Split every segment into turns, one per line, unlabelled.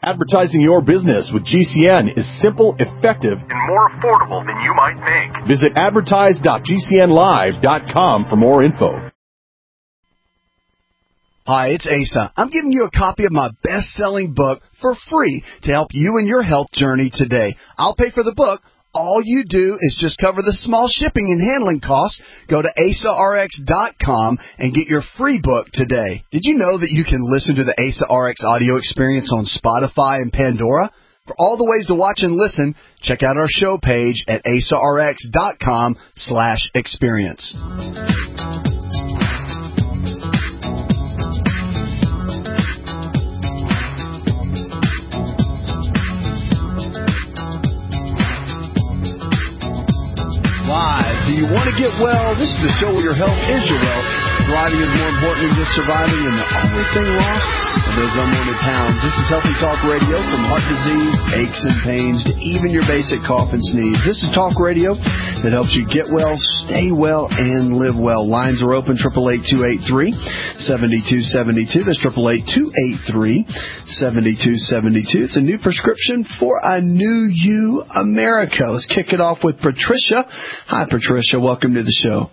Advertising your business with GCN is simple, effective, and more affordable than you might think. Visit advertise.gcnlive.com for more info.
Hi, it's Asa. I'm giving you a copy of my best-selling book for free to help you in your health journey today. I'll pay for the book. All you do is just cover the small shipping and handling costs. Go to AsaRx.com and get your free book today. Did you know that you can listen to the Asa RX audio experience on Spotify and Pandora? For all the ways to watch and listen, check out our show page at AsaRx.com/experience. Do you want to get well? This is the show where your health is your wealth. Thriving is more important than just surviving, and the only thing lost are those unwanted pounds. This is Healthy Talk Radio, from heart disease, aches and pains, to even your basic cough and sneeze. This is Talk Radio that helps you get well, stay well, and live well. Lines are open, 888-283-7272. That's 888-283-7272. It's a new prescription for a new you, America. Let's kick it off with Patricia. Hi, Patricia. Welcome to the show.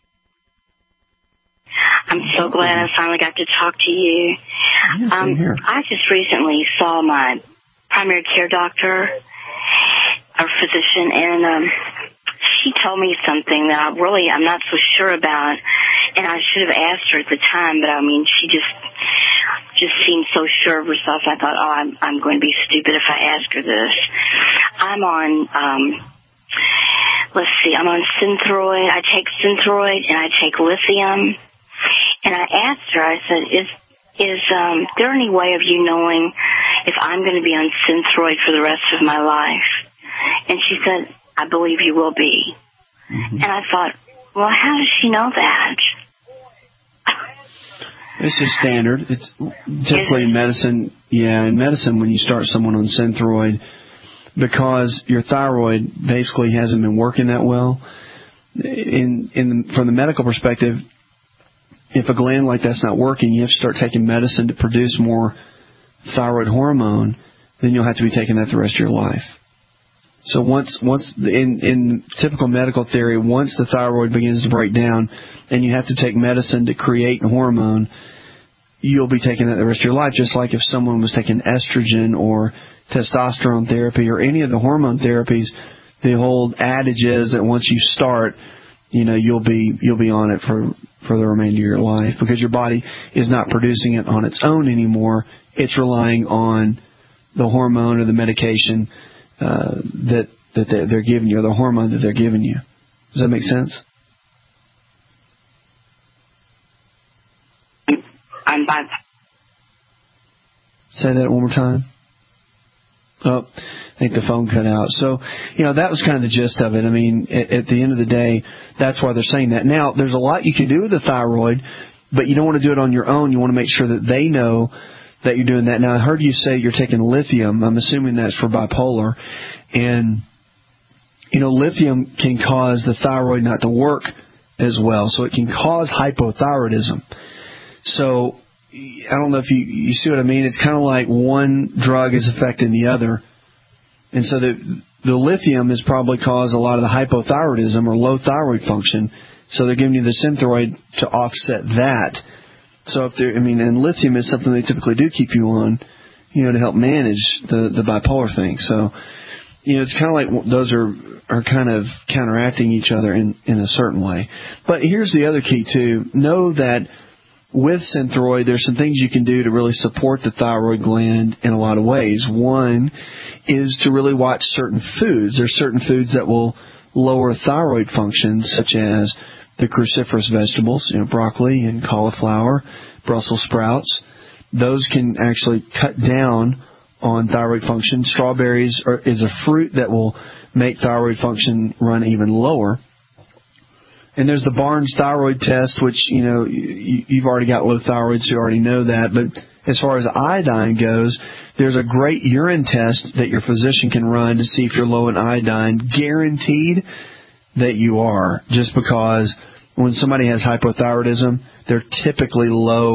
I'm so glad I finally got to talk to you.
Yes, I'm here.
I just recently saw my primary care doctor, or physician, and she told me something that I'm not so sure about, and I should have asked her at the time, but I mean, she just seemed so sure of herself. I thought, I'm going to be stupid if I ask her this. I'm on, I'm on Synthroid. I take Synthroid and I take lithium. And I asked her, I said, is there any way of you knowing if I'm going to be on Synthroid for the rest of my life? And she said, I believe you will be. Mm-hmm. And I thought, well, how does she know that?
This is standard. It's typically in medicine. Yeah, in medicine, when you start someone on Synthroid, because your thyroid basically hasn't been working that well, from the medical perspective, if a gland like that's not working, you have to start taking medicine to produce more thyroid hormone, then you'll have to be taking that the rest of your life. So once in typical medical theory, once the thyroid begins to break down and you have to take medicine to create hormone, you'll be taking that the rest of your life, just like if someone was taking estrogen or testosterone therapy or any of the hormone therapies. The whole adage is that once you start, you'll be on it for the remainder of your life, because your body is not producing it on its own anymore. It's relying on the hormone or the medication that they're giving you, or the hormone that they're giving you. Does that make sense?
I'm bad.
Say that one more time. Oh, I think the phone cut out. So, that was kind of the gist of it. I mean, at the end of the day, that's why they're saying that. Now, there's a lot you can do with the thyroid, but you don't want to do it on your own. You want to make sure that they know that you're doing that. Now, I heard you say you're taking lithium. I'm assuming that's for bipolar. And, lithium can cause the thyroid not to work as well. So it can cause hypothyroidism. So I don't know if you see what I mean. It's kind of like one drug is affecting the other. And so the lithium has probably caused a lot of the hypothyroidism or low thyroid function. So they're giving you the Synthroid to offset that. So and lithium is something they typically do keep you on, to help manage the bipolar thing. So, it's kind of like those are kind of counteracting each other in a certain way. But here's the other key too. Know that with Synthroid, there's some things you can do to really support the thyroid gland in a lot of ways. One is to really watch certain foods. There's certain foods that will lower thyroid functions, such as the cruciferous vegetables, broccoli and cauliflower, Brussels sprouts. Those can actually cut down on thyroid function. Strawberries is a fruit that will make thyroid function run even lower. And there's the Barnes thyroid test, which, you've already got low thyroid, so you already know that. But as far as iodine goes, there's a great urine test that your physician can run to see if you're low in iodine. Guaranteed that you are, just because when somebody has hypothyroidism, they're typically low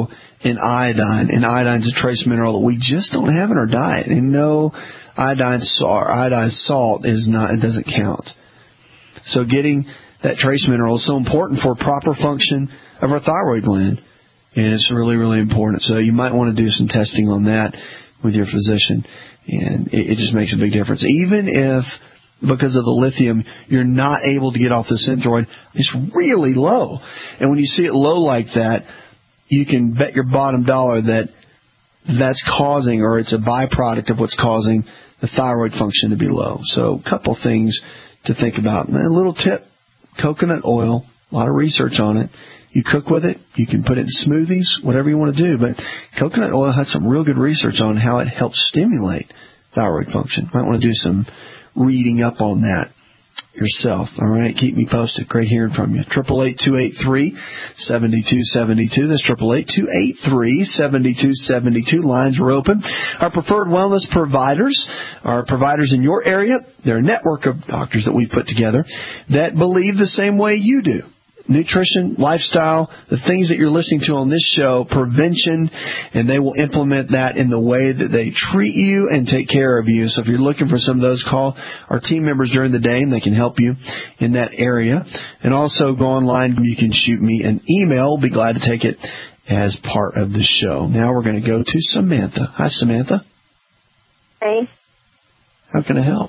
in iodine. And iodine's a trace mineral that we just don't have in our diet. And no, iodized salt it doesn't count. So getting that trace mineral is so important for proper function of our thyroid gland. And it's really, really important. So you might want to do some testing on that with your physician. And it just makes a big difference. Even if, because of the lithium, you're not able to get off the Synthroid, it's really low. And when you see it low like that, you can bet your bottom dollar that that's causing, or it's a byproduct of what's causing the thyroid function to be low. So a couple things to think about. A little tip, coconut oil, a lot of research on it. You cook with it. You can put it in smoothies, whatever you want to do. But coconut oil has some real good research on how it helps stimulate thyroid function. Might want to do some reading up on that yourself. All right, keep me posted. Great hearing from you. 888-283-7272. That's 888-283-7272. Lines are open. Our preferred wellness providers are providers in your area. They're a network of doctors that we've put together that believe the same way you do. Nutrition, lifestyle, the things that you're listening to on this show, prevention, and they will implement that in the way that they treat you and take care of you. So if you're looking for some of those, call our team members during the day, and they can help you in that area. And also go online. You can shoot me an email. We'll be glad to take it as part of the show. Now we're going to go to Samantha. Hi, Samantha.
Hey.
How can I help?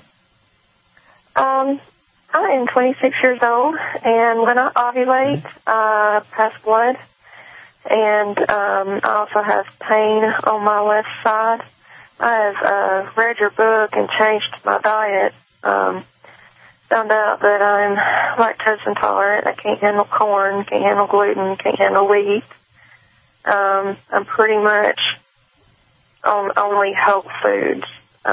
I am 26 years old, and when I ovulate, pass blood, and I also have pain on my left side. I have read your book and changed my diet. Found out that I'm lactose intolerant. I can't handle corn, can't handle gluten, can't handle wheat. I'm pretty much on only whole foods.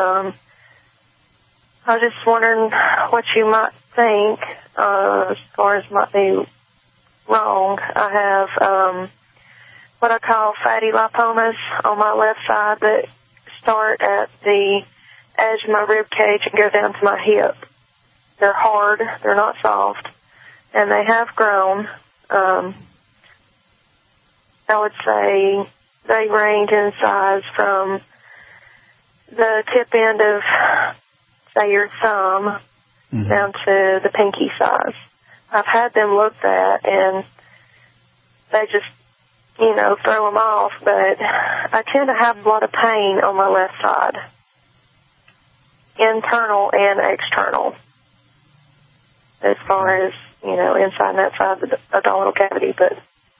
I was just wondering what you might think as far as might be wrong. I have what I call fatty lipomas on my left side that start at the edge of my rib cage and go down to my hip. They're hard, they're not soft, and they have grown. I would say they range in size from the tip end of, say, your thumb down to the pinky size. I've had them looked at, and they just, throw them off, but I tend to have a lot of pain on my left side, internal and external, as far as, inside and outside the abdominal cavity. But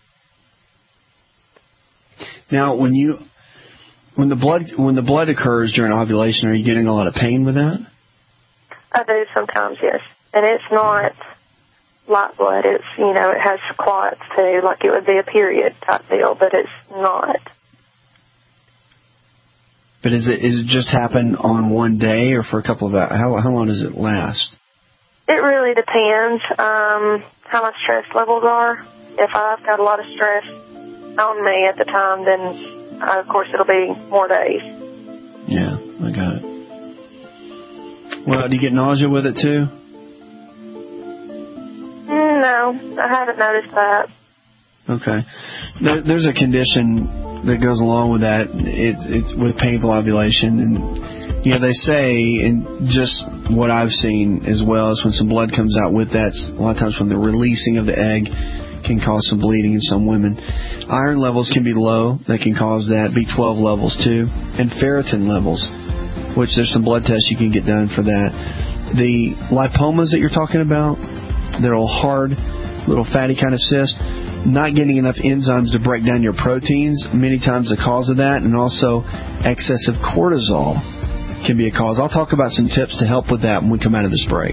now, when the blood occurs during ovulation, are you getting a lot of pain with that?
I do sometimes, yes. And it's not light blood. It's, it has clots too, like it would be a period type deal, but it's not.
But is it just happen on one day or for a couple of hours? How long does it last?
It really depends how my stress levels are. If I've got a lot of stress on me at the time, then, of course, it'll be more days.
Yeah, I got it. Well, do you get nausea with it too?
No, I haven't noticed that.
Okay. There's a condition that goes along with that. It's with painful ovulation. And, they say, and just what I've seen as well, is when some blood comes out with that, a lot of times when the releasing of the egg can cause some bleeding in some women. Iron levels can be low. That can cause that. B12 levels too. And ferritin levels, which there's some blood tests you can get done for that. The lipomas that you're talking about, they're all hard, little fatty kind of cyst. Not getting enough enzymes to break down your proteins, many times the cause of that, and also excessive cortisol can be a cause. I'll talk about some tips to help with that when we come out of this break.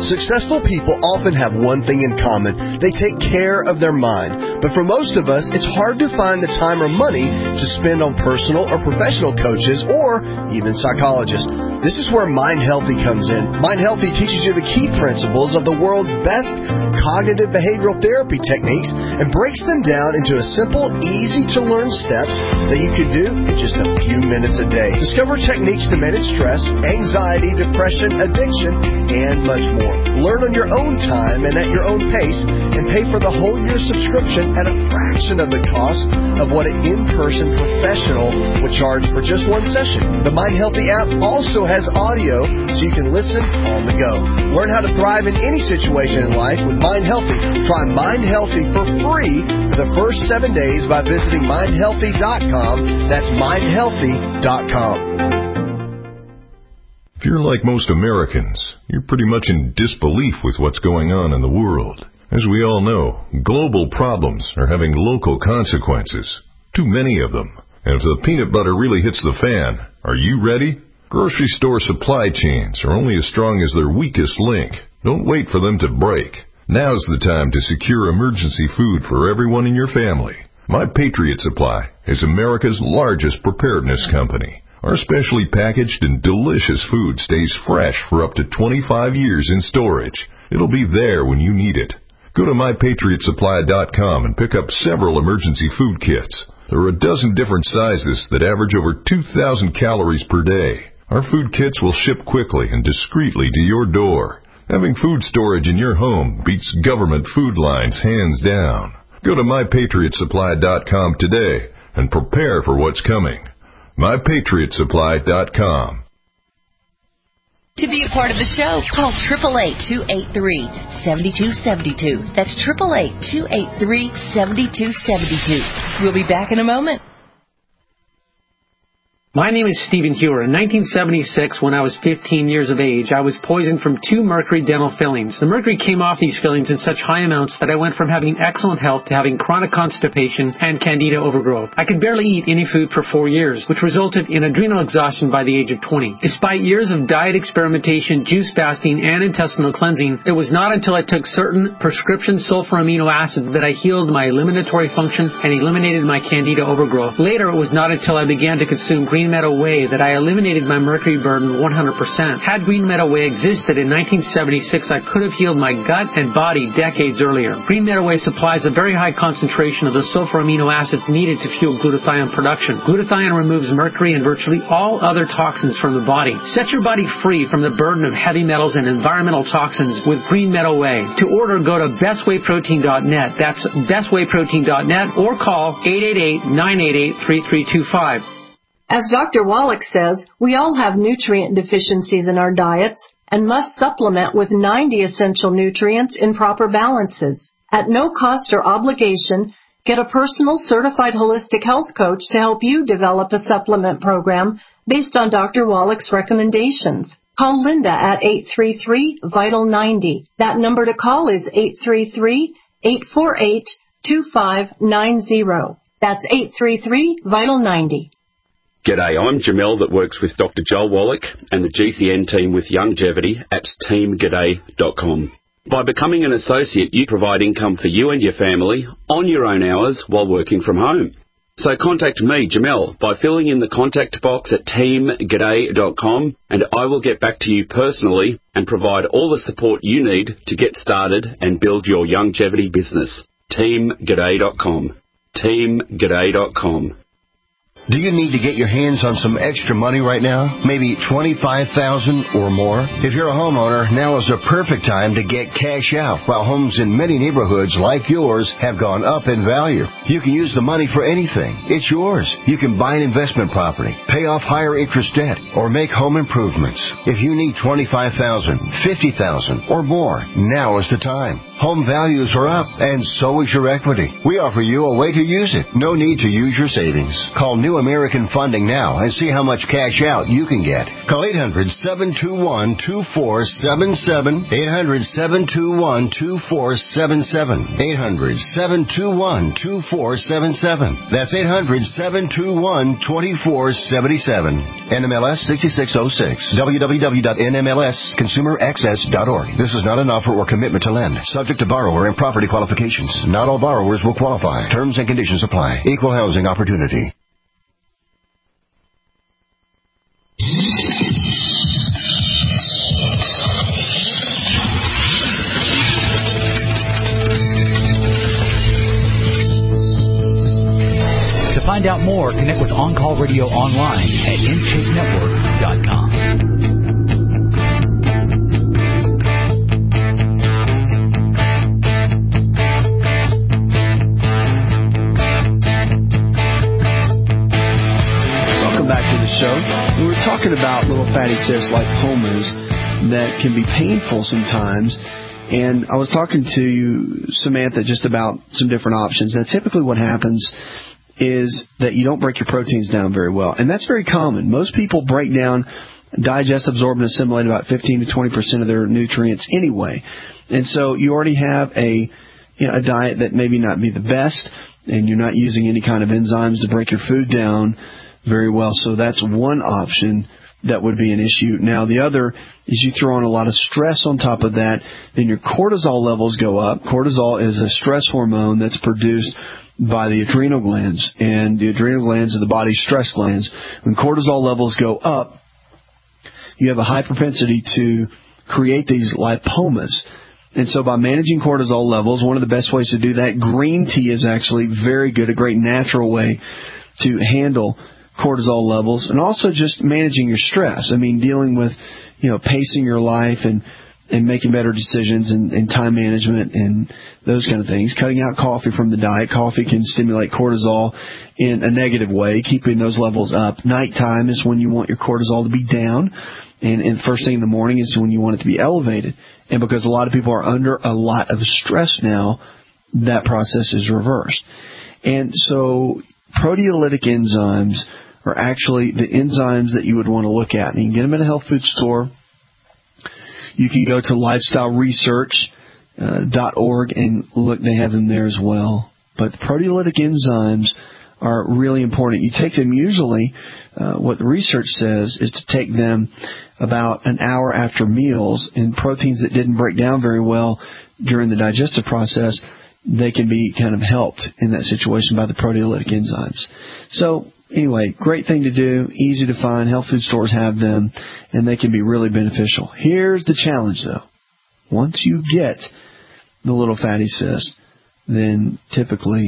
Successful people often have one thing in common. They take care of their mind. But for most of us, it's hard to find the time or money to spend on personal or professional coaches or even psychologists. This is where Mind Healthy comes in. Mind Healthy teaches you the key principles of the world's best cognitive behavioral therapy techniques and breaks them down into a simple, easy-to-learn steps that you can do in just a few minutes a day. Discover techniques to manage stress, anxiety, depression, addiction, and much more. Learn on your own time and at your own pace, and pay for the whole year subscription at a fraction of the cost of what an in-person professional would charge for just one session. The Mind Healthy app also has audio so you can listen on the go. Learn how to thrive in any situation in life with Mind Healthy. Try Mind Healthy for free for the first 7 days by visiting mindhealthy.com. That's mindhealthy.com.
If you're like most Americans, you're pretty much in disbelief with what's going on in the world. As we all know, global problems are having local consequences. Too many of them. And if the peanut butter really hits the fan, are you ready? Grocery store supply chains are only as strong as their weakest link. Don't wait for them to break. Now's the time to secure emergency food for everyone in your family. My Patriot Supply is America's largest preparedness company. Our specially packaged and delicious food stays fresh for up to 25 years in storage. It'll be there when you need it. Go to MyPatriotSupply.com and pick up several emergency food kits. There are a dozen different sizes that average over 2,000 calories per day. Our food kits will ship quickly and discreetly to your door. Having food storage in your home beats government food lines hands down. Go to MyPatriotSupply.com today and prepare for what's coming. MyPatriotSupply.com.
To be a part of the show, call 888-283-7272. That's 888-283-7272. We'll be back in a moment.
My name is Stephen Hewer. In 1976, when I was 15 years of age, I was poisoned from 2 mercury dental fillings. The mercury came off these fillings in such high amounts that I went from having excellent health to having chronic constipation and candida overgrowth. I could barely eat any food for 4 years, which resulted in adrenal exhaustion by the age of 20. Despite years of diet experimentation, juice fasting, and intestinal cleansing, it was not until I took certain prescription sulfur amino acids that I healed my eliminatory function and eliminated my candida overgrowth. Later, it was not until I began to consume Green Meadow Whey that I eliminated my mercury burden 100%. Had Green Meadow Whey existed in 1976, I could have healed my gut and body decades earlier. Green Meadow Whey supplies a very high concentration of the sulfur amino acids needed to fuel glutathione production. Glutathione removes mercury and virtually all other toxins from the body. Set your body free from the burden of heavy metals and environmental toxins with Green Meadow Whey. To order, go to bestwayprotein.net. That's bestwayprotein.net, or call 888-988-3325.
As Dr. Wallach says, we all have nutrient deficiencies in our diets and must supplement with 90 essential nutrients in proper balances. At no cost or obligation, get a personal certified holistic health coach to help you develop a supplement program based on Dr. Wallach's recommendations. Call Linda at 833-VITAL-90. That number to call is 833-848-2590. That's 833-VITAL-90.
G'day, I'm Jamel that works with Dr. Joel Wallach and the GCN team with Youngevity at teamg'day.com. By becoming an associate, you provide income for you and your family on your own hours while working from home. So contact me, Jamel, by filling in the contact box at teamg'day.com, and I will get back to you personally and provide all the support you need to get started and build your Youngevity business. teamg'day.com. teamg'day.com.
Do you need to get your hands on some extra money right now? Maybe $25,000 or more? If you're a homeowner, now is the perfect time to get cash out while homes in many neighborhoods like yours have gone up in value. You can use the money for anything. It's yours. You can buy an investment property, pay off higher interest debt, or make home improvements. If you need $25,000, $50,000 or more, now is the time. Home values are up, and so is your equity. We offer you a way to use it. No need to use your savings. Call New New American Funding now and see how much cash out you can get. Call 800-721-2477. 800-721-2477. 800-721-2477. That's 800-721-2477. NMLS 6606. www.nmlsconsumeraccess.org. This is not an offer or commitment to lend. Subject to borrower and property qualifications. Not all borrowers will qualify. Terms and conditions apply. Equal housing opportunity.
To find out more, connect with On Call Radio online at InShapeNetwork.com.
Show. We were talking about little fatty cysts like lipomas that can be painful sometimes, and I was talking to Samantha just about some different options. Now, typically what happens is that you don't break your proteins down very well, and that's very common. Most people break down, digest, absorb, and assimilate about 15 to 20% of their nutrients anyway, and so you already have a diet that maybe not be the best, and you're not using any kind of enzymes to break your food down very well. So that's one option that would be an issue. Now, the other is you throw on a lot of stress on top of that, then your cortisol levels go up. Cortisol is a stress hormone that's produced by the adrenal glands, and the adrenal glands are the body's stress glands. When cortisol levels go up, you have a high propensity to create these lipomas. And so by managing cortisol levels, one of the best ways to do that, green tea is actually very good, a great natural way to handle cortisol levels, and also just managing your stress. I mean, dealing with, pacing your life and making better decisions and time management and those kind of things. Cutting out coffee from the diet. Coffee can stimulate cortisol in a negative way, keeping those levels up. Nighttime is when you want your cortisol to be down, and first thing in the morning is when you want it to be elevated. And because a lot of people are under a lot of stress now, that process is reversed. And so proteolytic enzymes are actually the enzymes that you would want to look at. And you can get them at a health food store. You can go to lifestyleresearch.org and look, they have them there as well. But the proteolytic enzymes are really important. You take them usually, what the research says is to take them about an hour after meals, and proteins that didn't break down very well during the digestive process, they can be kind of helped in that situation by the proteolytic enzymes. So, anyway, great thing to do, easy to find. Health food stores have them, and they can be really beneficial. Here's the challenge, though. Once you get the little fatty cyst, then typically,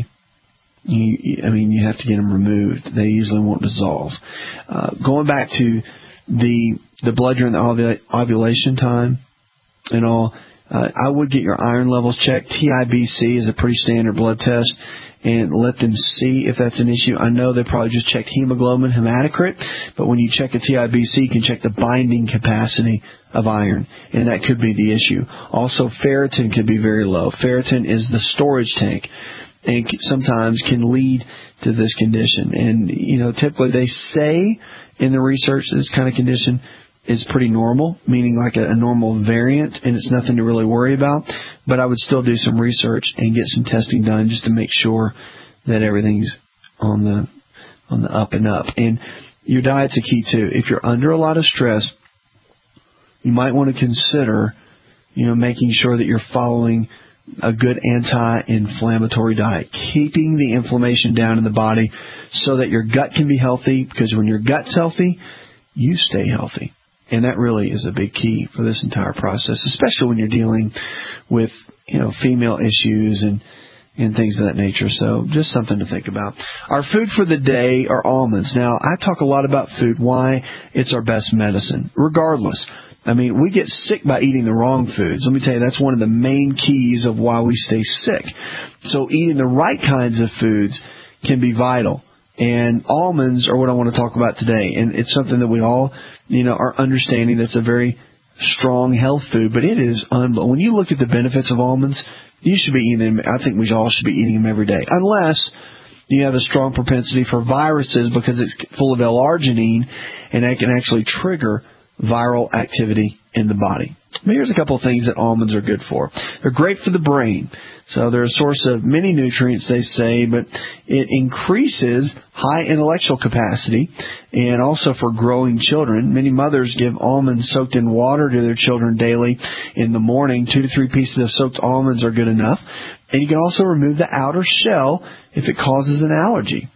you have to get them removed. They usually won't dissolve. Going back to the blood during the ovulation time and all, I would get your iron levels checked. TIBC is a pretty standard blood test, and let them see if that's an issue. I know they probably just checked hemoglobin, hematocrit, but when you check a TIBC, you can check the binding capacity of iron, and that could be the issue. Also, ferritin could be very low. Ferritin is the storage tank, and sometimes can lead to this condition. And, typically they say in the research that this kind of condition is pretty normal, meaning like a normal variant, and it's nothing to really worry about. But I would still do some research and get some testing done just to make sure that everything's on the up and up. And your diet's a key too. If you're under a lot of stress, you might want to consider, making sure that you're following a good anti-inflammatory diet, keeping the inflammation down in the body so that your gut can be healthy, because when your gut's healthy, you stay healthy. And that really is a big key for this entire process, especially when you're dealing with, female issues and things of that nature. So just something to think about. Our food for the day are almonds. Now, I talk a lot about food, why it's our best medicine, regardless. We get sick by eating the wrong foods. Let me tell you, that's one of the main keys of why we stay sick. So eating the right kinds of foods can be vital. And almonds are what I want to talk about today. And it's something that we all, are understanding that's a very strong health food. But it is when you look at the benefits of almonds, you should be eating them. I think we all should be eating them every day. Unless you have a strong propensity for viruses because it's full of L-arginine, and that can actually trigger viral activity in the body. But here's a couple of things that almonds are good for. They're great for the brain. So they're a source of many nutrients, they say, but it increases high intellectual capacity and also for growing children. Many mothers give almonds soaked in water to their children daily in the morning. 2 to 3 pieces of soaked almonds are good enough. And you can also remove the outer shell if it causes an allergy.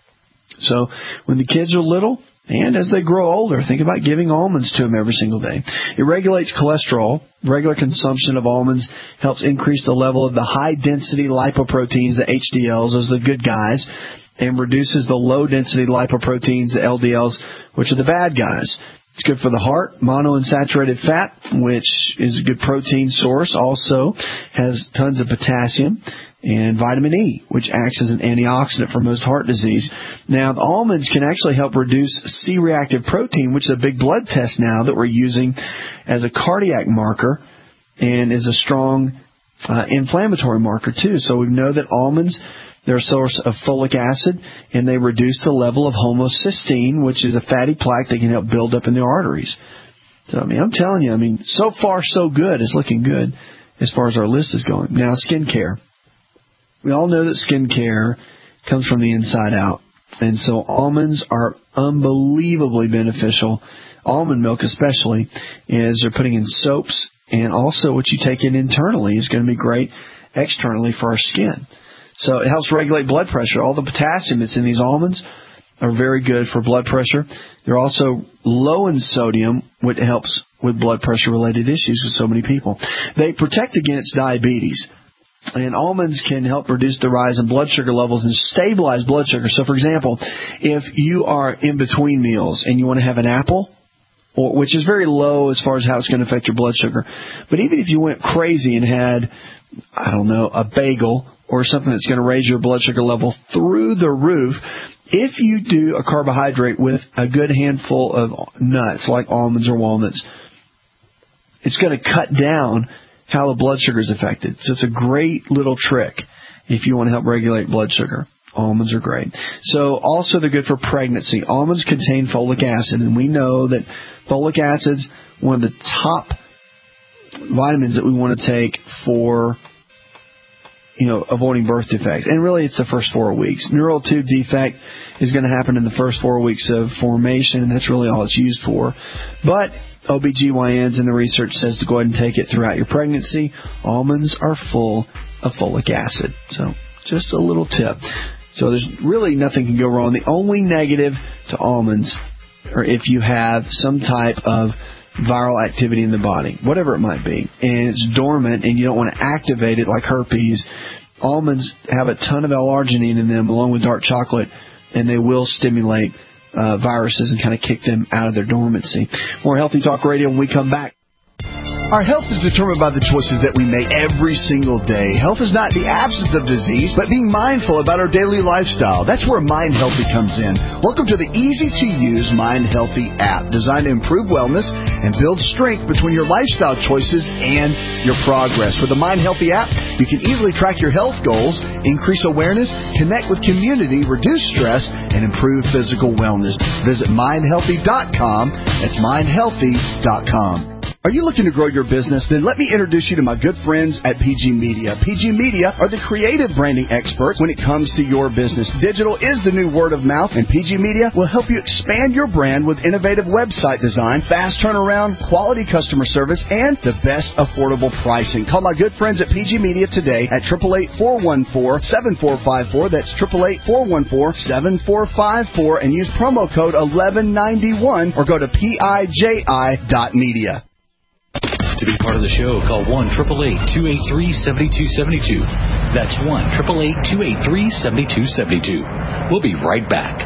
So when the kids are little, and as they grow older, think about giving almonds to them every single day. It regulates cholesterol. Regular consumption of almonds helps increase the level of the high-density lipoproteins, the HDLs, those are the good guys, and reduces the low-density lipoproteins, the LDLs, which are the bad guys. It's good for the heart. Monounsaturated fat, which is a good protein source, also has tons of potassium. And vitamin E, which acts as an antioxidant for most heart disease. Now, the almonds can actually help reduce C-reactive protein, which is a big blood test now that we're using as a cardiac marker and is a strong inflammatory marker, too. So we know that almonds, they're a source of folic acid, and they reduce the level of homocysteine, which is a fatty plaque that can help build up in the arteries. So, I'm telling you, so far so good. It's looking good as far as our list is going. Now, skincare. We all know that skincare comes from the inside out. And so almonds are unbelievably beneficial. Almond milk especially, as they're putting in soaps. And also what you take in internally is going to be great externally for our skin. So it helps regulate blood pressure. All the potassium that's in these almonds are very good for blood pressure. They're also low in sodium, which helps with blood pressure-related issues with so many people. They protect against diabetes. And almonds can help reduce the rise in blood sugar levels and stabilize blood sugar. So, for example, if you are in between meals and you want to have an apple, which is very low as far as how it's going to affect your blood sugar, but even if you went crazy and had, a bagel or something that's going to raise your blood sugar level through the roof, if you do a carbohydrate with a good handful of nuts like almonds or walnuts, it's going to cut down how the blood sugar is affected. So it's a great little trick if you want to help regulate blood sugar. Almonds are great. So also they're good for pregnancy. Almonds contain folic acid, and we know that folic acid's one of the top vitamins that we want to take for avoiding birth defects. And really it's the first 4 weeks. Neural tube defect is going to happen in the first 4 weeks of formation, and that's really all it's used for. But OBGYNs and the research says to go ahead and take it throughout your pregnancy. Almonds are full of folic acid. So just a little tip. So there's really nothing can go wrong. The only negative to almonds are if you have some type of viral activity in the body, whatever it might be, and it's dormant and you don't want to activate it like herpes. Almonds have a ton of L-arginine in them along with dark chocolate, and they will stimulate viruses and kind of kick them out of their dormancy. More Healthy Talk Radio when we come back.
Our health is determined by the choices that we make every single day. Health is not the absence of disease, but being mindful about our daily lifestyle. That's where Mind Healthy comes in. Welcome to the easy-to-use Mind Healthy app, designed to improve wellness and build strength between your lifestyle choices and your progress. With the Mind Healthy app, you can easily track your health goals, increase awareness, connect with community, reduce stress, and improve physical wellness. Visit mindhealthy.com. That's mindhealthy.com. Are you looking to grow your business? Then let me introduce you to my good friends at PG Media. PG Media are the creative branding experts when it comes to your business. Digital is the new word of mouth, and PG Media will help you expand your brand with innovative website design, fast turnaround, quality customer service, and the best affordable pricing. Call my good friends at PG Media today at 888-414-7454. That's 888-414-7454, and use promo code 1191 or go to PIJI.media.
To be part of the show, call 1-888-283-7272. That's 1-888-283-7272. We'll be right back.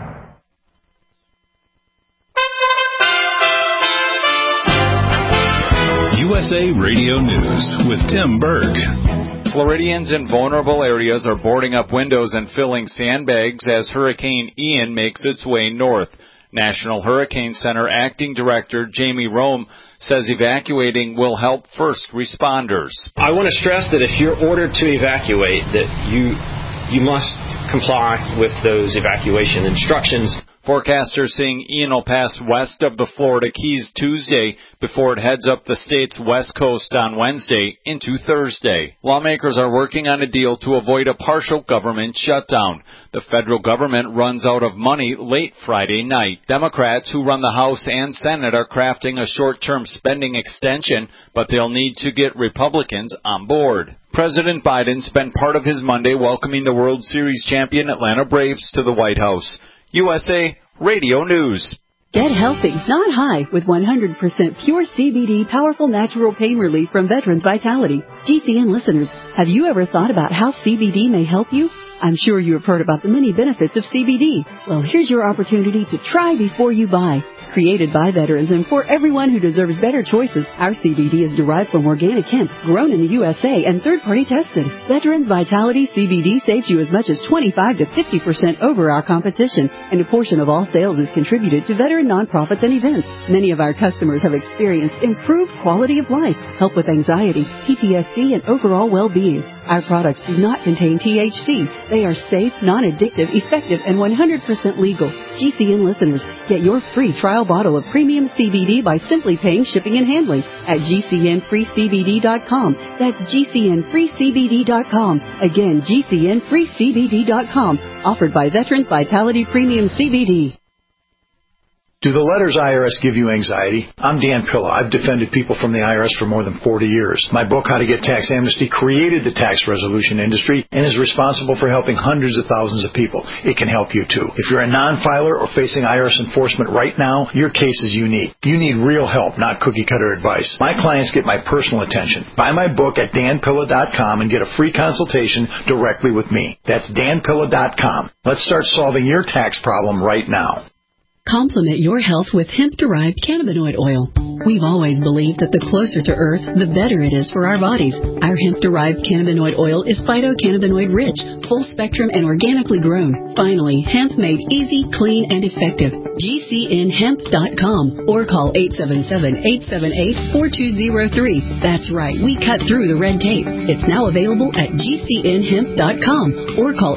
USA Radio News with Tim Berg.
Floridians in vulnerable areas are boarding up windows and filling sandbags as Hurricane Ian makes its way north. National Hurricane Center Acting Director Jamie Rome says evacuating will help first responders.
I want to stress that if you're ordered to evacuate, that you you must comply with those evacuation instructions.
Forecasters saying Ian will pass west of the Florida Keys Tuesday before it heads up the state's west coast on Wednesday into Thursday. Lawmakers are working on a deal to avoid a partial government shutdown. The federal government runs out of money late Friday night. Democrats who run the House and Senate are crafting a short-term spending extension, but they'll need to get Republicans on board. President Biden spent part of his Monday welcoming the World Series champion Atlanta Braves to the White House. USA Radio News.
Get healthy, not high, with 100% pure CBD powerful natural pain relief from Veterans Vitality. GCN listeners, have you ever thought about how CBD may help you? I'm sure you have heard about the many benefits of CBD. Well, here's your opportunity to try before you buy. Created by veterans and for everyone who deserves better choices, our CBD is derived from organic hemp, grown in the USA and third-party tested. Veterans Vitality CBD saves you as much as 25 to 50% over our competition, and a portion of all sales is contributed to veteran nonprofits and events. Many of our customers have experienced improved quality of life, help with anxiety, PTSD, and overall well-being. Our products do not contain THC. They are safe, non-addictive, effective, and 100% legal. GCN listeners, get your free trial bottle of premium CBD by simply paying shipping and handling at GCNFreeCBD.com. That's GCNFreeCBD.com. Again, GCNFreeCBD.com. Offered by Veterans Vitality Premium CBD.
Do the letters IRS give you anxiety? I'm Dan Pilla. I've defended people from the IRS for more than 40 years. My book, How to Get Tax Amnesty, created the tax resolution industry and is responsible for helping hundreds of thousands of people. It can help you too. If you're a non-filer or facing IRS enforcement right now, your case is unique. You need real help, not cookie-cutter advice. My clients get my personal attention. Buy my book at danpilla.com and get a free consultation directly with me. That's danpilla.com. Let's start solving your tax problem right now.
Complement your health with hemp-derived cannabinoid oil. We've always believed that the closer to Earth, the better it is for our bodies. Our hemp-derived cannabinoid oil is phytocannabinoid-rich, full-spectrum, and organically grown. Finally, hemp made easy, clean, and effective. GCNHemp.com or call 877-878-4203. That's right, we cut through the red tape. It's now available at GCNHemp.com or call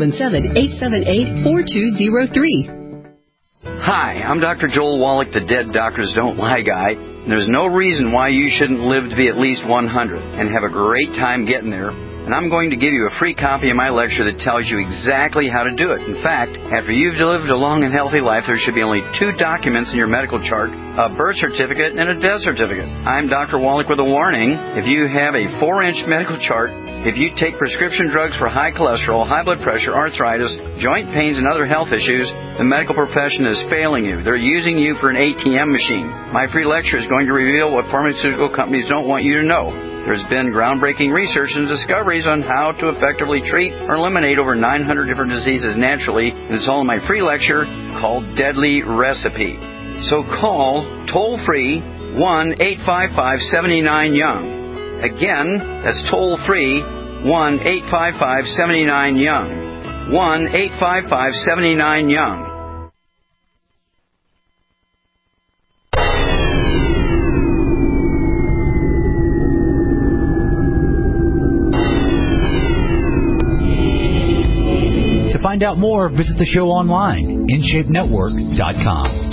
877-878-4203.
Hi, I'm Dr. Joel Wallach, the Dead Doctors Don't Lie guy. There's no reason why you shouldn't live to be at least 100 and have a great time getting there. And I'm going to give you a free copy of my lecture that tells you exactly how to do it. In fact, after you've lived a long and healthy life, there should be only 2 documents in your medical chart, a birth certificate and a death certificate. I'm Dr. Wallach with a warning. If you have a 4-inch medical chart, if you take prescription drugs for high cholesterol, high blood pressure, arthritis, joint pains, and other health issues, the medical profession is failing you. They're using you for an ATM machine. My free lecture is going to reveal what pharmaceutical companies don't want you to know. There's been groundbreaking research and discoveries on how to effectively treat or eliminate over 900 different diseases naturally, and it's all in my free lecture called Deadly Recipe. So call toll-free 1-855-79-YOUNG. Again, that's toll-free 1-855-79-YOUNG. 1-855-79-YOUNG.
To find out more, visit the show online, InShapeNetwork.com.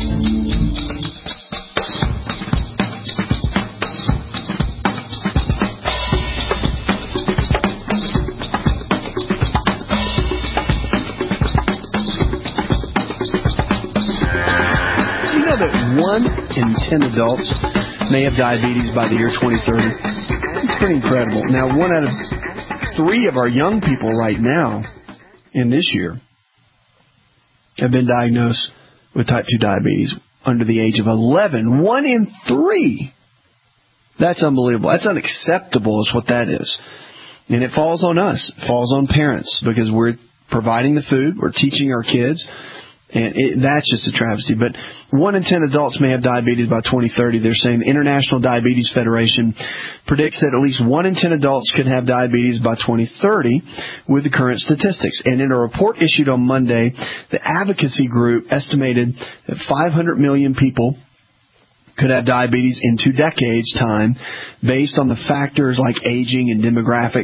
That 1 in 10 adults may have diabetes by the year 2030. It's pretty incredible. Now, 1 out of 3 of our young people right now in this year have been diagnosed with type 2 diabetes under the age of 11. 1 in 3. That's unbelievable. That's unacceptable is what that is. And it falls on us. It falls on parents because we're providing the food. We're teaching our kids. And that's just a travesty. But 1 in 10 adults may have diabetes by 2030. They're saying the International Diabetes Federation predicts that at least 1 in 10 adults could have diabetes by 2030 with the current statistics. And in a report issued on Monday, the advocacy group estimated that 500 million people could have diabetes in 2 decades' time based on the factors like aging and demographic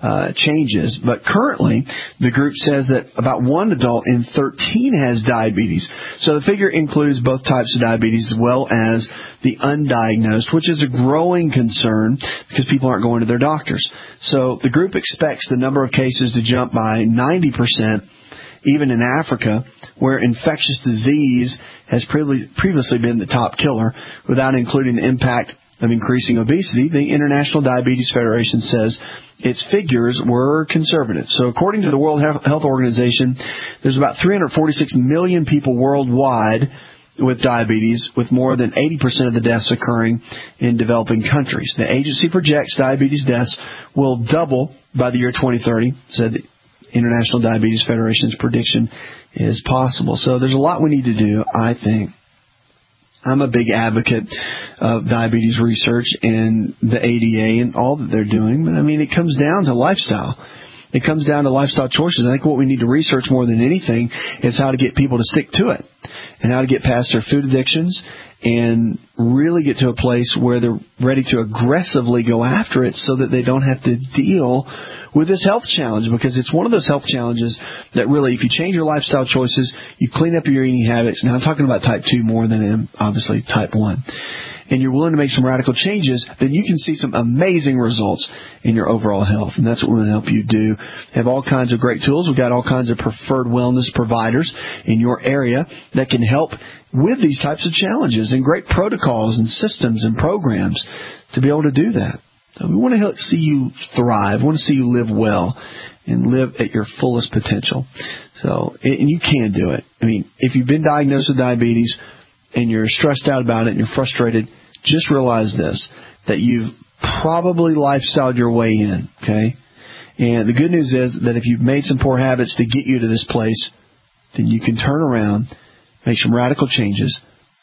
changes. But currently, the group says that about 1 adult in 13 has diabetes. So the figure includes both types of diabetes as well as the undiagnosed, which is a growing concern because people aren't going to their doctors. So the group expects the number of cases to jump by 90%, even in Africa, where infectious disease has previously been the top killer, without including the impact of increasing obesity. The International Diabetes Federation says its figures were conservative. So according to the World Health Organization, there's about 346 million people worldwide with diabetes, with more than 80% of the deaths occurring in developing countries. The agency projects diabetes deaths will double by the year 2030, said the International Diabetes Federation's prediction is possible. So there's a lot we need to do, I think. I'm a big advocate of diabetes research and the ADA and all that they're doing. But, I mean, it comes down to lifestyle. It comes down to lifestyle choices. I think what we need to research more than anything is how to get people to stick to it and how to get past their food addictions and really get to a place where they're ready to aggressively go after it so that they don't have to deal with this health challenge, because it's one of those health challenges that really, if you change your lifestyle choices, you clean up your eating habits. Now, I'm talking about type 2 more than obviously type 1. And you're willing to make some radical changes, then you can see some amazing results in your overall health. And that's what we're going to help you do. We have all kinds of great tools. We've got all kinds of preferred wellness providers in your area that can help with these types of challenges, and great protocols and systems and programs to be able to do that. So we want to see you thrive. We want to see you live well and live at your fullest potential. So, and you can do it. I mean, if you've been diagnosed with diabetes and you're stressed out about it and you're frustrated, just realize this, that you've probably lifestyled your way in, okay? And the good news is that if you've made some poor habits to get you to this place, then you can turn around, make some radical changes,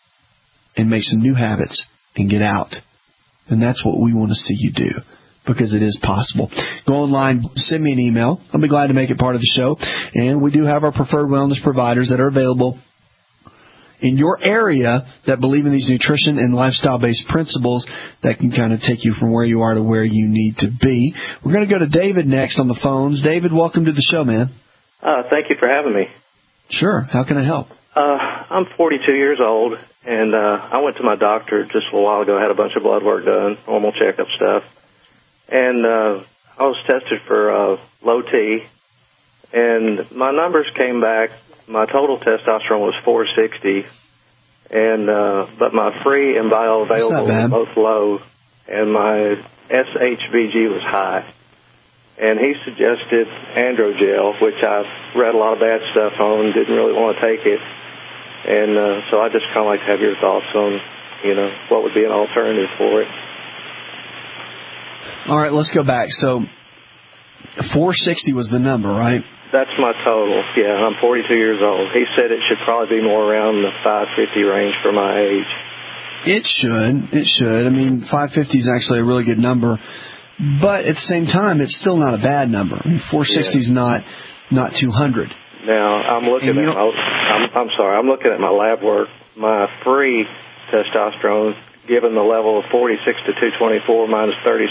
and make some new habits and get out. And that's what we want to see you do, because it is possible. Go online, send me an email. I'll be glad to make it part of the show. And we do have our preferred wellness providers that are available in your area that believe in these nutrition and lifestyle-based principles that can kind of take you from where you are to where you need to be. We're going to go to David next on the phones. David, welcome to the show, man.
Thank you for having me.
Sure. How can I help?
I'm 42 years old, and I went to my doctor just a while ago, had a bunch of blood work done, normal checkup stuff. And I was tested for low T, and my numbers came back. My total testosterone was 460, and but my free and bioavailable were both low, and my SHBG was high. And he suggested Androgel, which I've read a lot of bad stuff on, didn't really want to take it. And so I just kind of like to have your thoughts on, what would be an alternative for it.
All right, let's go back. So 460 was the number, right?
That's my total. Yeah, I'm 42 years old. He said it should probably be more around the 550 range for my age.
It should. I mean, 550 is actually a really good number. But at the same time, it's still not a bad number. I mean, 460 is not 200.
Now, I'm looking I'm looking at my lab work. My free testosterone, given the level of 46 to 224, mine is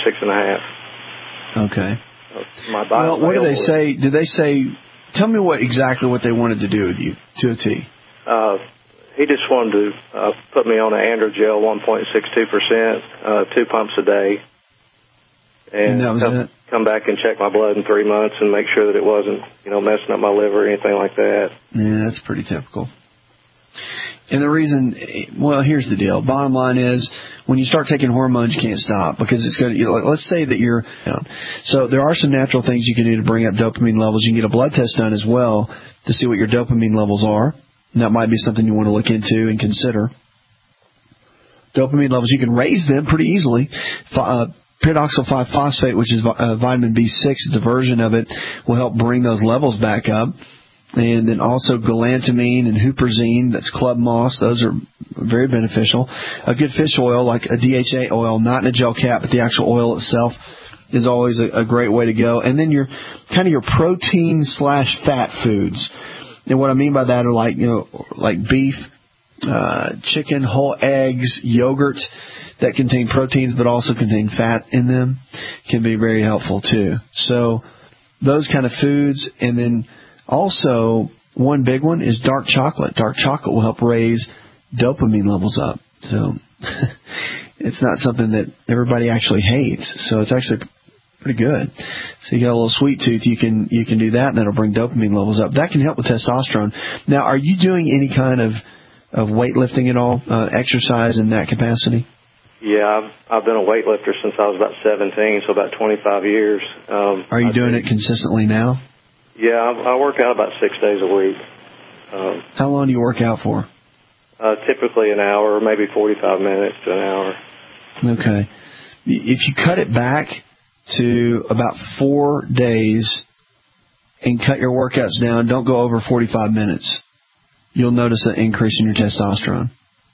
36.5.
Okay.
Well,
what do they say? Did they say? Tell me exactly what they wanted to do with you to a T.
He just wanted to put me on an Androgel 1.62%, 2 pumps a day,
and that was
come back and check my blood in 3 months and make sure that it wasn't, messing up my liver or anything like that.
Yeah, that's pretty typical. And the reason, here's the deal. Bottom line is, when you start taking hormones, you can't stop, because it's going to, let's say that you're down. So there are some natural things you can do to bring up dopamine levels. You can get a blood test done as well to see what your dopamine levels are. And that might be something you want to look into and consider. Dopamine levels, you can raise them pretty easily. Pyridoxal 5-phosphate, which is vitamin B6, it's a version of it, will help bring those levels back up. And then also galantamine and huperzine, that's club moss. Those are very beneficial. A good fish oil, like a DHA oil, not in a gel cap, but the actual oil itself, is always a great way to go. And then your protein/fat foods. And what I mean by that are like beef, chicken, whole eggs, yogurt that contain proteins but also contain fat in them can be very helpful too. So those kind of foods. And then also one big one is dark chocolate. Dark chocolate will help raise dopamine levels up. So it's not something that everybody actually hates. So it's actually pretty good. So you got a little sweet tooth, you can do that, and that'll bring dopamine levels up. That can help with testosterone. Now, are you doing any kind of weightlifting at all, exercise in that capacity?
Yeah, I've been a weightlifter since I was about 17, so about 25 years.
Are you doing it consistently now?
Yeah, I work out about 6 days a week.
How long do you work out for?
Typically an hour, maybe 45 minutes to an hour.
Okay. If you cut it back to about 4 days and cut your workouts down, don't go over 45 minutes, you'll notice an increase in your testosterone.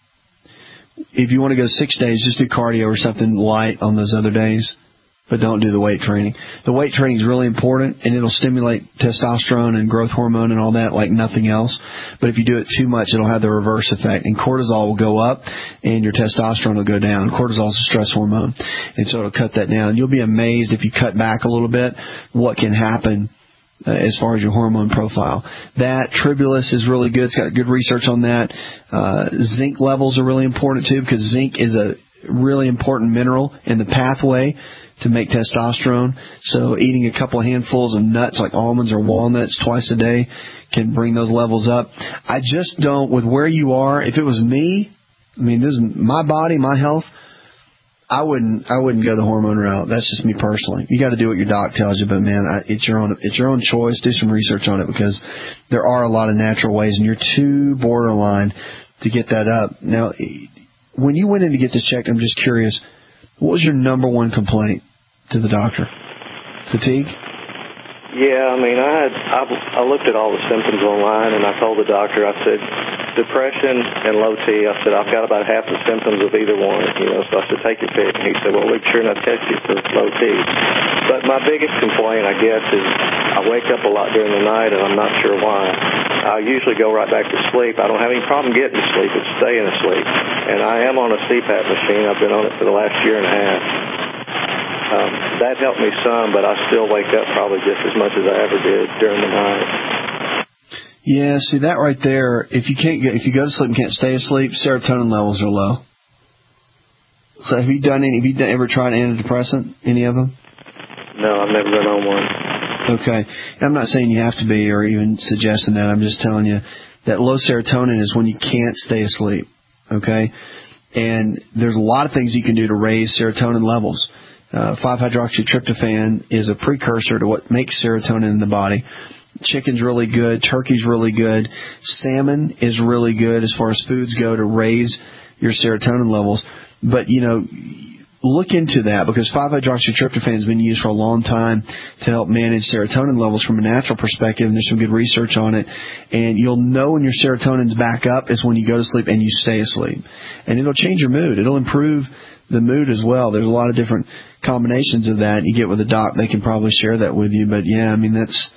If you want to go 6 days, just do cardio or something light on those other days, but don't do the weight training. The weight training is really important, and it'll stimulate testosterone and growth hormone and all that like nothing else. But if you do it too much, it'll have the reverse effect, and cortisol will go up, and your testosterone will go down. Cortisol is a stress hormone, and so it'll cut that down. You'll be amazed if you cut back a little bit what can happen as far as your hormone profile. That Tribulus is really good. It's got good research on that. Zinc levels are really important too, because zinc is a really important mineral in the pathway to make testosterone. So eating a couple of handfuls of nuts like almonds or walnuts twice a day can bring those levels up. I just don't, with where you are, if it was me, I mean, this is my body, my health, I wouldn't go the hormone route. That's just me personally. You got to do what your doc tells you, but man, it's your own choice. Do some research on it, because there are a lot of natural ways, and you're too borderline to get that up. Now, when you went in to get this checked, I'm just curious, what was your number one complaint to the doctor? Fatigue?
Yeah, I mean, I looked at all the symptoms online, and I told the doctor, I said, depression and low T. I said, I've got about half the symptoms of either one, so I said, take your pick. And he said, well, make sure and I test you for low T. But my biggest complaint, I guess, is I wake up a lot during the night, and I'm not sure why. I usually go right back to sleep. I don't have any problem getting to sleep. It's staying asleep. And I am on a CPAP machine. I've been on it for the last year and a half. That helped me some, but I still wake up probably just as much as I ever did during the night.
Yeah, see that right there. If you go to sleep and can't stay asleep, serotonin levels are low. So have you ever tried an antidepressant? Any of them?
No, I've never been on one.
Okay, I'm not saying you have to be or even suggesting that. I'm just telling you that low serotonin is when you can't stay asleep. Okay, and there's a lot of things you can do to raise serotonin levels. 5-hydroxytryptophan is a precursor to what makes serotonin in the body. Chicken's really good. Turkey's really good. Salmon is really good as far as foods go to raise your serotonin levels. But, look into that, because 5-hydroxytryptophan has been used for a long time to help manage serotonin levels from a natural perspective, and there's some good research on it. And you'll know when your serotonin's back up is when you go to sleep and you stay asleep. And it'll change your mood. It'll improve the mood as well. There's a lot of different combinations of that. You get with a doc, they can probably share that with you. But yeah, I mean,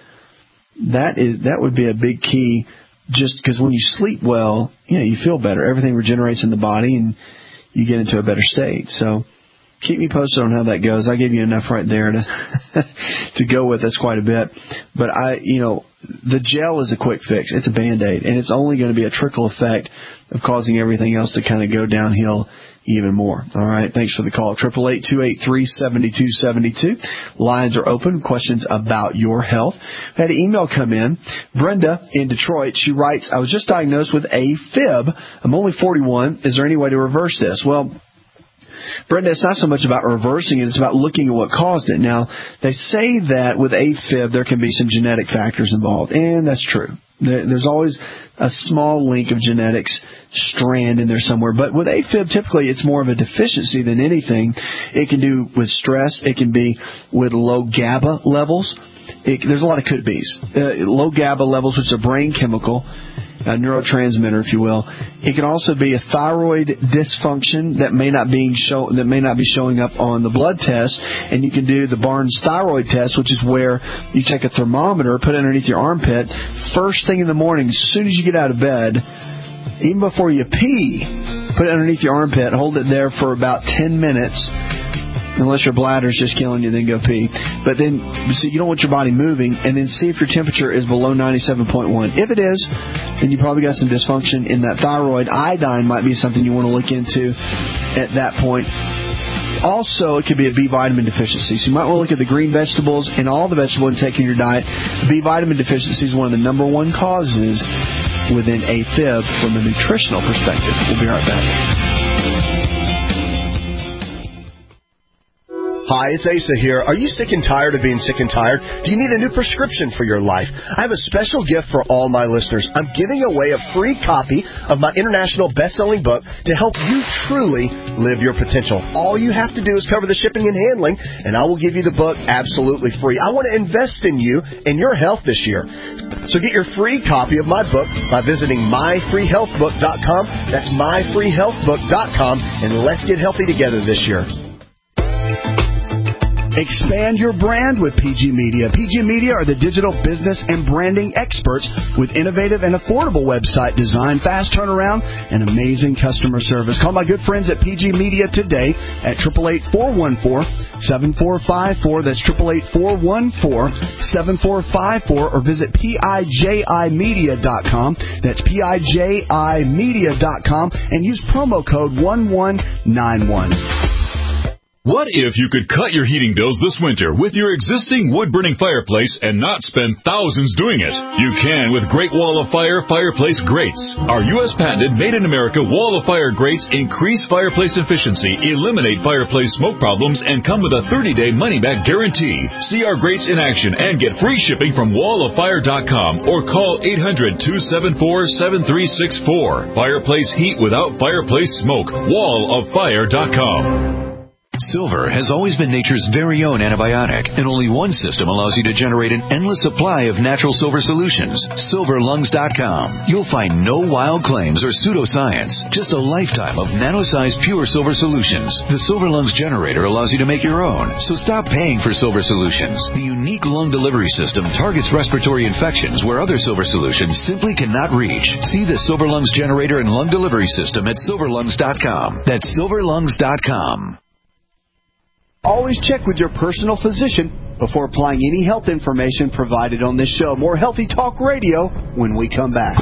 that would be a big key, just because when you sleep well, you feel better. Everything regenerates in the body and you get into a better state. So keep me posted on how that goes. I gave you enough right there to go with. That's quite a bit. But the gel is a quick fix. It's a Band-Aid, and it's only going to be a trickle effect of causing everything else to kind of go downhill even more. All right. Thanks for the call. 888-283-7272. Lines are open. Questions about your health. I had an email come in. Brenda in Detroit, she writes, I was just diagnosed with AFib. I'm only 41. Is there any way to reverse this? Well, Brenda, it's not so much about reversing it. It's about looking at what caused it. Now, they say that with AFib, there can be some genetic factors involved, and that's true. There's always a small link of genetics strand in there somewhere. But with AFib, typically it's more of a deficiency than anything. It can do with stress. It can be with low GABA levels. There's a lot of could-bes. Low GABA levels, which is a brain chemical, a neurotransmitter, if you will. It can also be a thyroid dysfunction that may not be showing up on the blood test, and you can do the Barnes thyroid test, which is where you take a thermometer, put it underneath your armpit, first thing in the morning, as soon as you get out of bed, even before you pee, put it underneath your armpit, hold it there for about 10 minutes. Unless your bladder's just killing you, then go pee. But then, so you don't want your body moving, and then see if your temperature is below 97.1. If it is, then you probably got some dysfunction in that thyroid. Iodine might be something you want to look into at that point. Also, it could be a B vitamin deficiency. So you might want to look at the green vegetables and all the vegetable intake in your diet. B vitamin deficiency is one of the number one causes within AFib from a nutritional perspective. We'll be right back.
Hi, it's Asa here. Are you sick and tired of being sick and tired? Do you need a new prescription for your life? I have a special gift for all my listeners. I'm giving away a free copy of my international best-selling book to help you truly live your potential. All you have to do is cover the shipping and handling, and I will give you the book absolutely free. I want to invest in you and your health this year. So get your free copy of my book by visiting myfreehealthbook.com. That's myfreehealthbook.com, and let's get healthy together this year.
Expand your brand with PG Media. PG Media are the digital business and branding experts with innovative and affordable website design, fast turnaround, and amazing customer service. Call my good friends at PG Media today at 888-414-7454. That's 888-414-7454, or visit PIJImedia.com. That's PIJImedia.com, and use promo code 1191.
What if you could cut your heating bills this winter with your existing wood-burning fireplace and not spend thousands doing it? You can with Great Wall of Fire fireplace grates. Our U.S. patented made-in-America Wall of Fire grates increase fireplace efficiency, eliminate fireplace smoke problems, and come with a 30-day money-back guarantee. See our grates in action and get free shipping from walloffire.com or call 800-274-7364. Fireplace heat without fireplace smoke. walloffire.com.
Silver has always been nature's very own antibiotic, and only one system allows you to generate an endless supply of natural silver solutions. SilverLungs.com. You'll find no wild claims or pseudoscience, just a lifetime of nano-sized pure silver solutions. The Silver Lungs generator allows you to make your own, so stop paying for silver solutions. The unique lung delivery system targets respiratory infections where other silver solutions simply cannot reach. See the Silver Lungs generator and lung delivery system at SilverLungs.com. That's SilverLungs.com.
Always check with your personal physician before applying any health information provided on this show. More Healthy Talk Radio when we come back.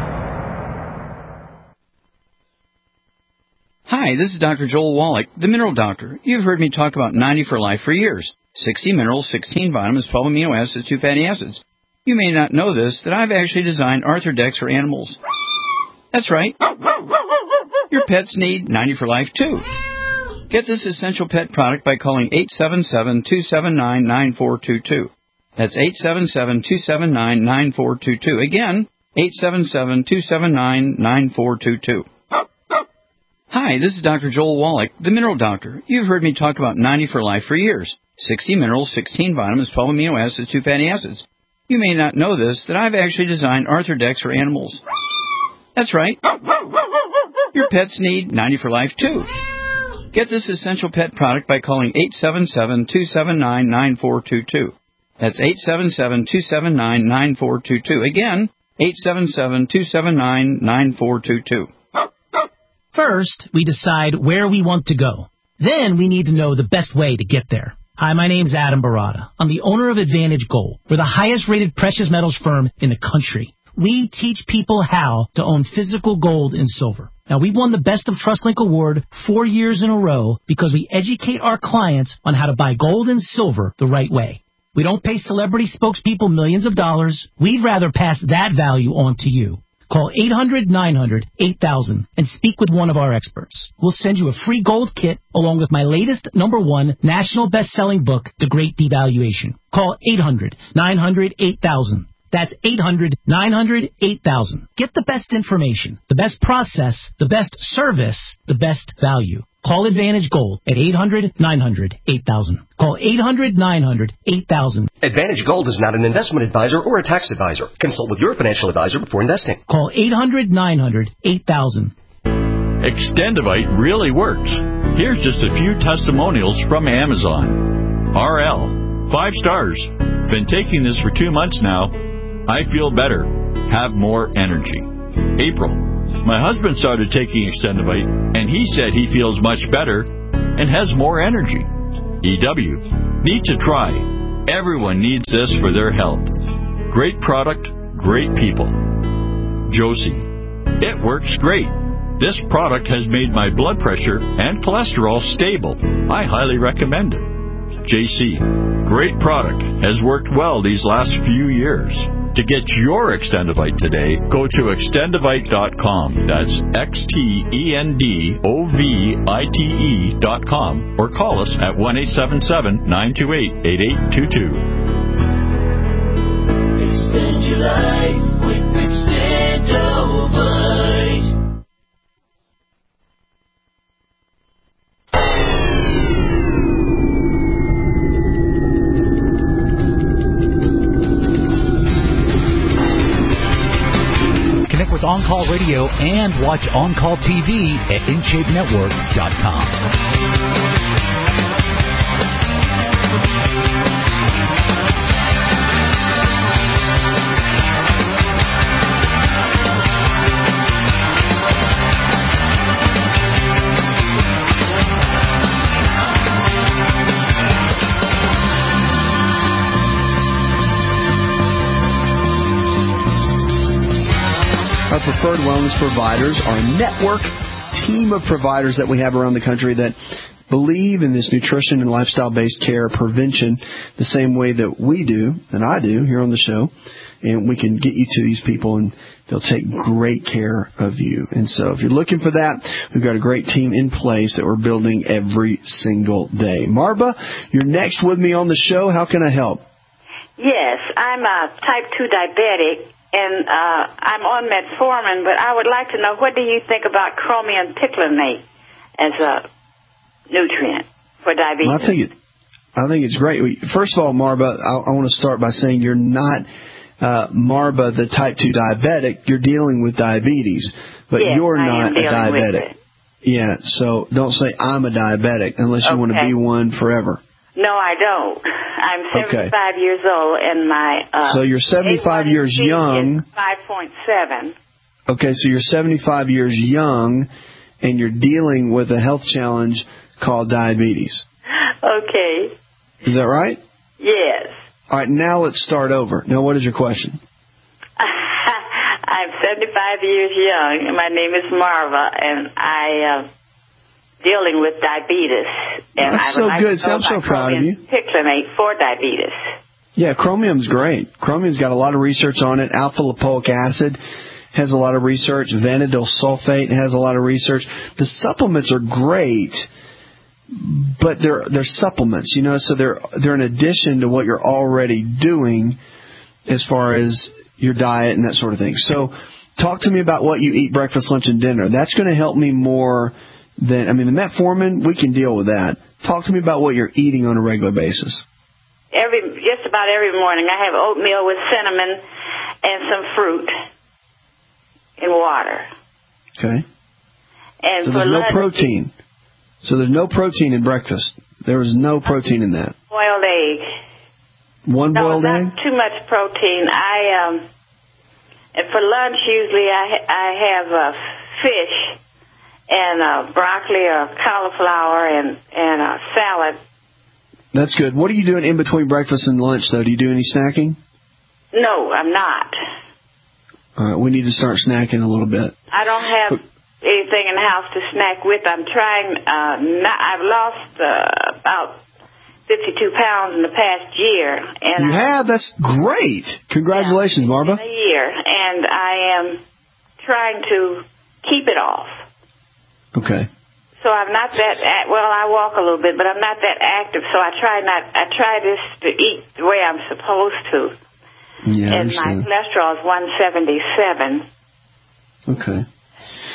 Hi, this is Dr. Joel Wallach, the Mineral Doctor. You've heard me talk about 90 for Life for years. 60 minerals, 16 vitamins, 12 amino acids, 2 fatty acids. You may not know this, that I've actually designed Arthrodex for animals. That's right. Your pets need 90 for Life, too. Get this essential pet product by calling 877-279-9422. That's 877-279-9422. Again, 877-279-9422. Hi, this is Dr. Joel Wallach, the Mineral Doctor. You've heard me talk about 90 for Life for years. 60 minerals, 16 vitamins, 12 amino acids, 2 fatty acids. You may not know this, that I've actually designed Arthrodex for animals. That's right. Your pets need 90 for Life, too. Get this essential pet product by calling 877-279-9422. That's 877-279-9422. Again, 877-279-9422.
First, we decide where we want to go. Then we need to know the best way to get there. Hi, my name's Adam Barada. I'm the owner of Advantage Gold. We're the highest-rated precious metals firm in the country. We teach people how to own physical gold and silver. Now, we've won the Best of TrustLink Award 4 years in a row because we educate our clients on how to buy gold and silver the right way. We don't pay celebrity spokespeople millions of dollars. We'd rather pass that value on to you. Call 800-900-8000 and speak with one of our experts. We'll send you a free gold kit along with my latest #1 national best-selling book, The Great Devaluation. Call 800-900-8000. That's 800-900-8000. Get the best information, the best process, the best service, the best value. Call Advantage Gold at 800-900-8000. Call 800-900-8000.
Advantage Gold is not an investment advisor or a tax advisor. Consult with your financial advisor before investing.
Call 800-900-8000.
Extendivite really works. Here's just a few testimonials from Amazon. RL, 5 stars. Been taking this for 2 months now. I feel better. Have more energy. April, My husband started taking Extendivite, and he said he feels much better and has more energy. EW. Need to try. Everyone needs this for their health. Great product, great people. Josie. It works great. This product has made my blood pressure and cholesterol stable. I highly recommend it. JC. Great product. Has worked well these last few years. To get your Extendivite today, go to extendivite.com. That's XTENDOVITE.com, or call us at 1-877-928-8822.
Extend your life with Extendovite.
Connect with On Call Radio and watch On Call TV at InShapeNetwork.com.
Our preferred wellness providers are a network team of providers that we have around the country that believe in this nutrition and lifestyle-based care prevention the same way that we do, and I do here on the show. And we can get you to these people, and they'll take great care of you. And so if you're looking for that, we've got a great team in place that we're building every single day. Marva, you're next with me on the show. How can I help?
Yes, I'm a type 2 diabetic, and I'm on metformin, but I would like to know, what do you think about chromium picolinate as a nutrient for diabetes?
Well, I think it's great. First of all, Marva, I want to start by saying you're not Marva, the type 2 diabetic. You're dealing with diabetes, but
yes,
you're not a diabetic.
Yeah,
so don't say I'm a diabetic unless you want to be one forever.
No, I don't. I'm 75 years old, and my
so you're 75 years young.
5.7.
Okay, so you're 75 years young, and you're dealing with a health challenge called diabetes.
Okay.
Is that right?
Yes.
All right, now let's start over. Now, what is your question?
I'm 75 years young, and my name is Marva, and I dealing with diabetes. And
That's so good. I'm so proud of you.
Picolinate for diabetes.
Yeah, chromium's great. Chromium's got a lot of research on it. Alpha lipoic acid has a lot of research. Vanadyl sulfate has a lot of research. The supplements are great, but they're supplements, so they're an addition to what you're already doing as far as your diet and that sort of thing. So talk to me about what you eat breakfast, lunch, and dinner. That's going to help me more than, the metformin, we can deal with that. Talk to me about what you're eating on a regular basis.
Just about every morning. I have oatmeal with cinnamon and some fruit and water.
Okay.
And
so there's no protein. So there's no protein in breakfast. There is no protein in that.
Boiled egg.
One boiled egg?
Not too much protein. And for lunch usually I have fish and broccoli or cauliflower and a salad.
That's good. What are you doing in between breakfast and lunch, though? Do you do any snacking?
No, I'm not.
All right, we need to start snacking a little bit.
I don't have anything in the house to snack with. I'm trying. I've lost about 52 pounds in the past year. And
you have? That's great. Congratulations, Marva.
In a year, and I am trying to keep it off.
Okay.
So I'm not that, I walk a little bit, but I'm not that active, so I try to eat the way I'm supposed to.
Yeah,
and my cholesterol is 177.
Okay.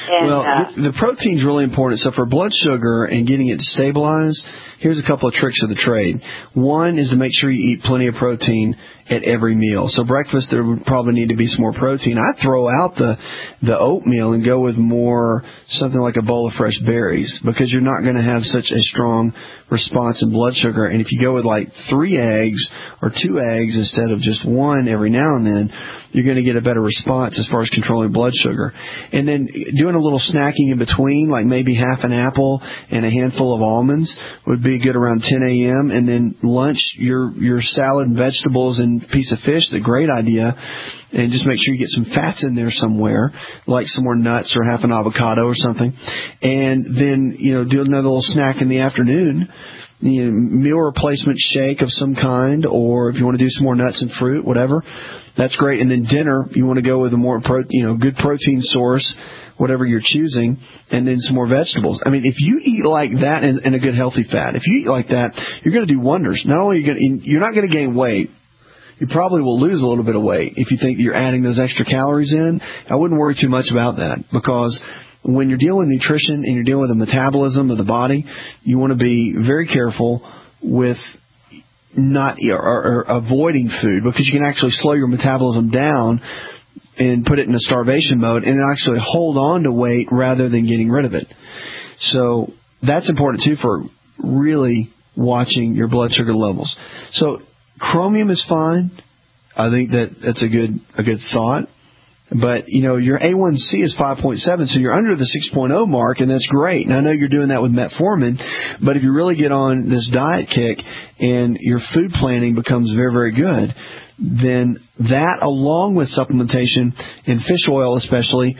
And,
well, the protein's really important. So for blood sugar and getting it to stabilize, here's a couple of tricks of the trade. One is to make sure you eat plenty of protein at every meal. So breakfast, there would probably need to be some more protein. I throw out the oatmeal and go with more something like a bowl of fresh berries, because you're not going to have such a strong response in blood sugar. And if you go with like 3 eggs or 2 eggs instead of just 1 every now and then, you're going to get a better response as far as controlling blood sugar. And then doing a little snacking in between, like maybe half an apple and a handful of almonds, would be good around 10 a.m. And then lunch, your salad and vegetables and piece of fish is a great idea. And just make sure you get some fats in there somewhere, like some more nuts or half an avocado or something. And then, do another little snack in the afternoon. Meal replacement shake of some kind, or if you want to do some more nuts and fruit, whatever, that's great. And then dinner, you want to go with a more good protein source, whatever you're choosing, and then some more vegetables. I mean, if you eat like that and a good healthy fat, if you eat like that, you're going to do wonders. Not only you're not going to gain weight, you probably will lose a little bit of weight if you think you're adding those extra calories in. I wouldn't worry too much about that, because when you're dealing with nutrition and you're dealing with the metabolism of the body, you want to be very careful with not or avoiding food, because you can actually slow your metabolism down and put it in a starvation mode and actually hold on to weight rather than getting rid of it. So that's important too for really watching your blood sugar levels. So chromium is fine. I think that's a good thought. But, your A1C is 5.7, so you're under the 6.0 mark, and that's great. And I know you're doing that with metformin, but if you really get on this diet kick and your food planning becomes very, very good, then that, along with supplementation in fish oil especially,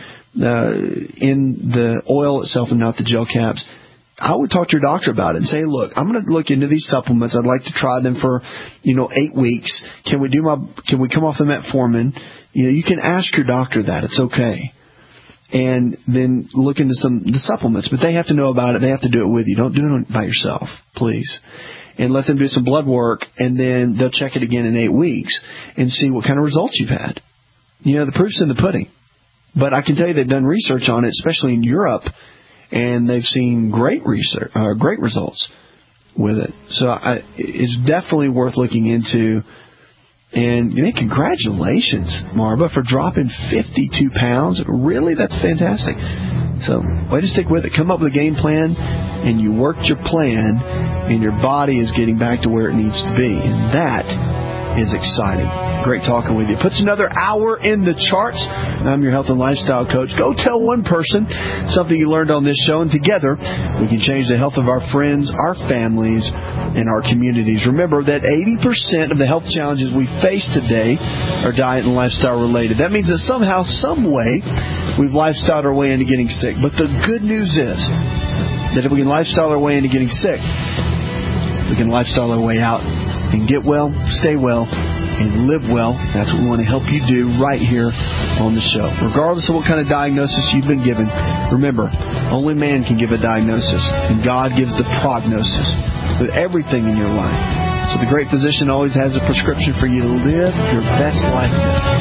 in the oil itself and not the gel caps, I would talk to your doctor about it and say, look, I'm going to look into these supplements. I'd like to try them for, 8 weeks. Can we come off the metformin? You can ask your doctor that. It's okay. And then look into the supplements. But they have to know about it. They have to do it with you. Don't do it by yourself, please. And let them do some blood work, and then they'll check it again in 8 weeks and see what kind of results you've had. The proof's in the pudding. But I can tell you they've done research on it, especially in Europe, and they've seen great results with it. So it's definitely worth looking into. And congratulations, Marva, for dropping 52 pounds. Really? That's fantastic. So way to stick with it. Come up with a game plan, and you worked your plan, and your body is getting back to where it needs to be. And that is exciting. Great talking with you. Puts another hour in the charts. I'm your health and lifestyle coach. Go tell one person something you learned on this show, and together we can change the health of our friends, our families, and our communities. Remember that 80% of the health challenges we face today are diet and lifestyle related. That means that somehow, some way, we've lifestyled our way into getting sick. But the good news is that if we can lifestyle our way into getting sick, we can lifestyle our way out and get well, stay well, and live well. That's what we want to help you do right here on the show. Regardless of what kind of diagnosis you've been given, remember, only man can give a diagnosis, and God gives the prognosis with everything in your life. So the great physician always has a prescription for you to live your best life.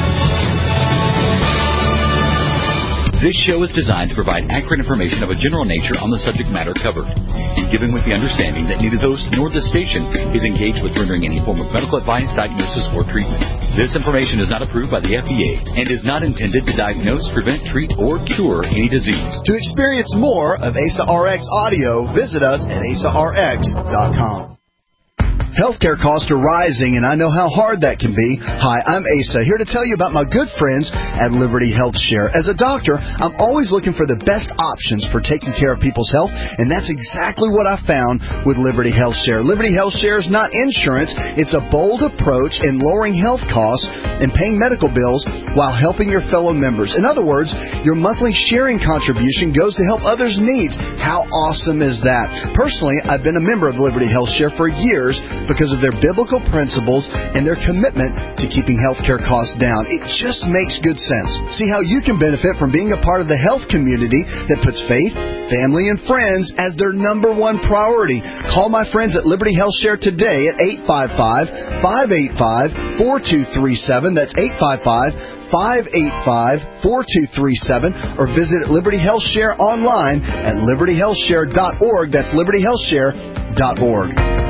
This show is designed to provide accurate information of a general nature on the subject matter covered, given with the understanding that neither the host nor the station is engaged with rendering any form of medical advice, diagnosis, or treatment. This information is not approved by the FDA and is not intended to diagnose, prevent, treat, or cure any disease.
To experience more of ASA RX audio, visit us at asarx.com. Healthcare costs are rising, and I know how hard that can be. Hi, I'm Asa, here to tell you about my good friends at Liberty Health Share. As a doctor, I'm always looking for the best options for taking care of people's health, and that's exactly what I found with Liberty Health Share. Liberty Health Share is not insurance. It's a bold approach in lowering health costs and paying medical bills while helping your fellow members. In other words, your monthly sharing contribution goes to help others' needs. How awesome is that? Personally, I've been a member of Liberty Health Share for years, because of their biblical principles and their commitment to keeping healthcare costs down. It just makes good sense. See how you can benefit from being a part of the health community that puts faith, family, and friends as their number one priority. Call my friends at Liberty Health Share today at 855-585-4237. That's 855-585-4237, or visit Liberty Health Share online at libertyhealthshare.org. That's libertyhealthshare.org.